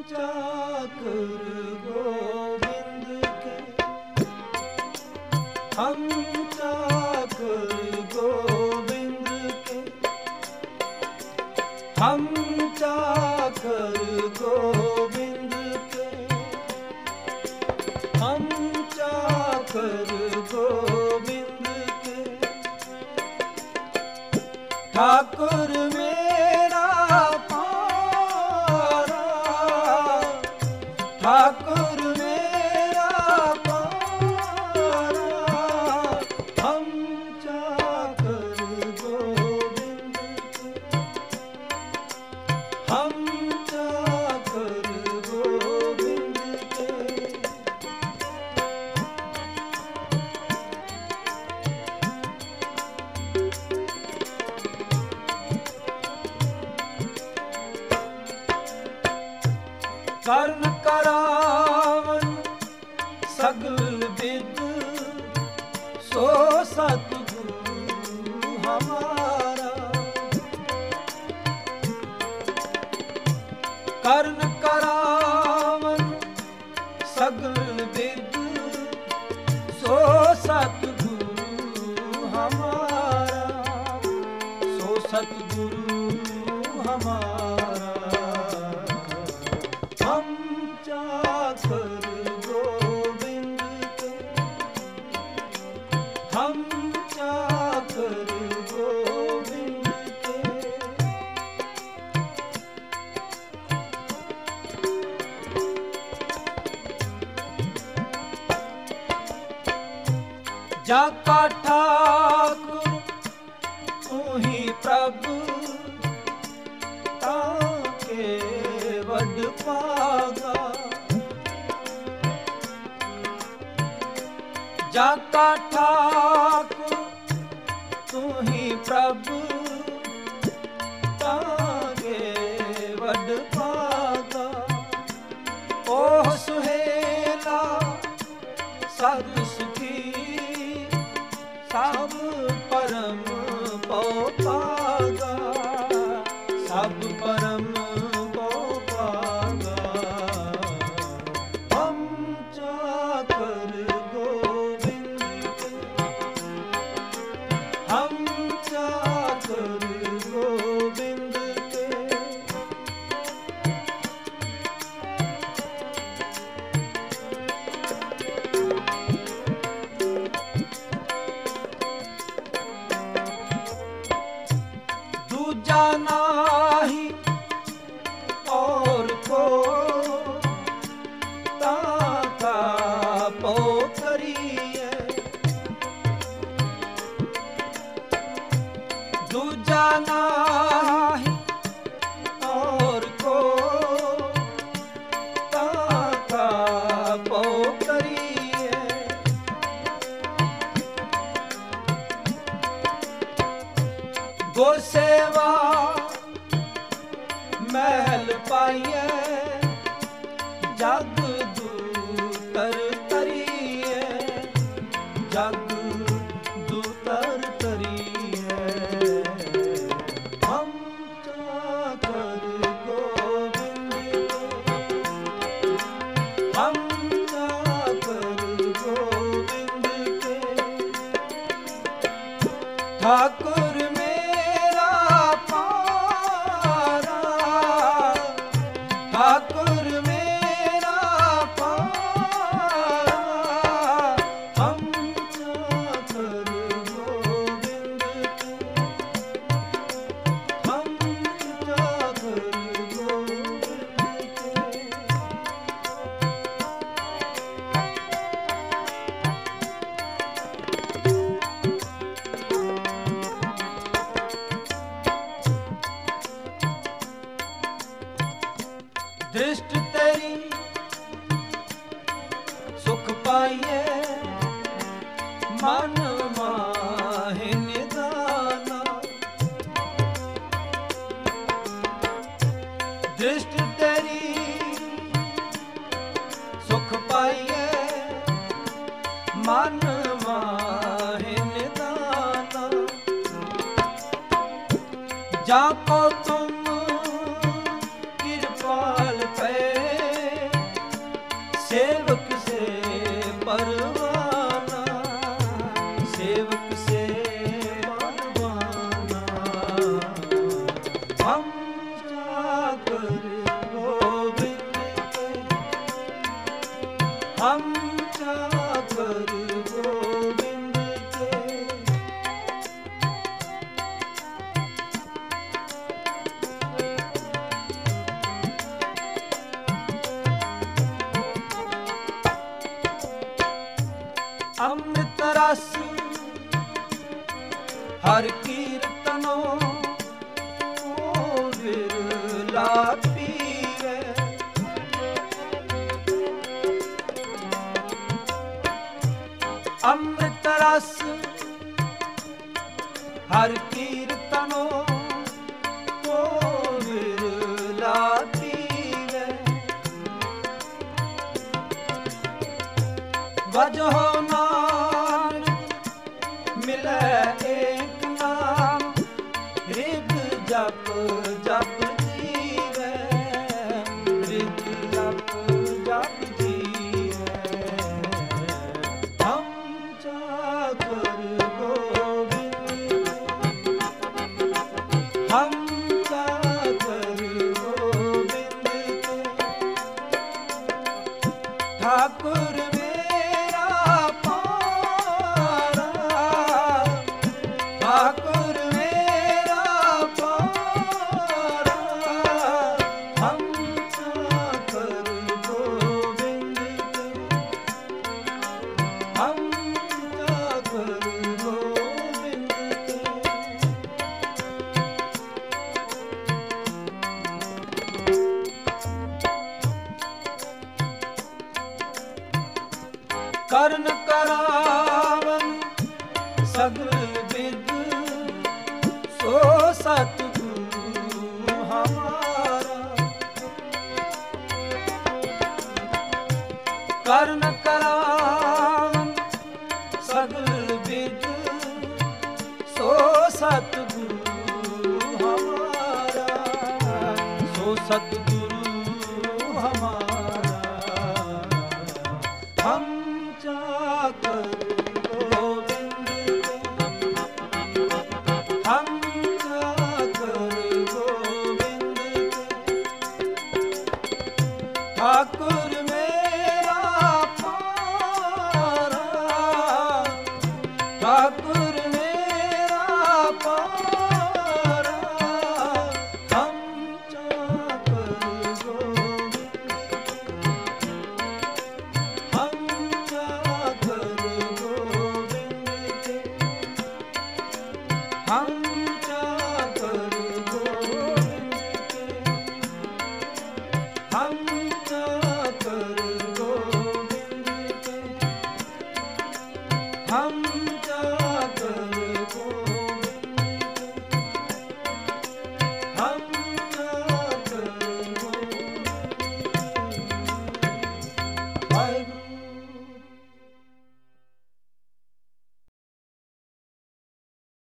चाकर गोविंद के, हम चाकर गोविंद के, हम चाकर गोविंद के, हम चाकर गोविंद के। ठाकुर मेरा पारा, ठाकुर मेरा पारा, हम चाकर गोविंद के, हम चाकर गोविंद के। कर्ण करावन सगल विद, सो सतगुरु हमारा। कर्ण करावन सगल विद, सो सतगुरु हमारा, सो सतगुरु हमारा। हम चाकर गोविंद के, हम चाकर गोविंद के। जाका ठाकुर तू ही प्रभु, ताके वड पागा। जाका ठाकुर तू ही प्रभु, ताके वड पागा। ओह सुहेला सद सुखी, सब परम पौ पागा, सब परम पौ पागा। हम चाकर गोविंद के, हम चाकर गोविंद के। दूजा नाही और को, ताका पो करिए। दूजा नाही और को, ताका पो करिए। गुर सेवा महल पाइए, जग दूतर तरिए, जग दूतर तरिए। हम चाकर गोविंद के, हम चाकर गोविंद के। ठाकुर मेरा पारा, ठाकुर मेरा पारा, हम चाकर गोविंद के, हम चाकर गोविंद के। दृष्ट तेरी सुख पाइए, मन माहि निदाना। दृष्ट तेरी सुख पाइए, मन माहि निदाना। जाको तुम कृपाल पे हम चाकर गोविंद के, हम चाकर गोविंद के। अमृत रस हर कीर्तनो विरला पीवे। अमृत रस हर कीर्तनो विरला पीवे। वजहो मिले एक नाम, हृद जप जप जीवे, हृद जप जप जीवे। हम चाकर गोविंद के, हम चाकर गोविंद के। ठाकुर ठाकुर मेरा पारा, हम चाकर गोविंद के, हम चाकर गोविंद के। कर्ण करावन सगल विद, सो सतगुरु हमारा। कर्ण करावन सगल विद, सो सतगुरु हमारा, सो सतगुरु हमारा।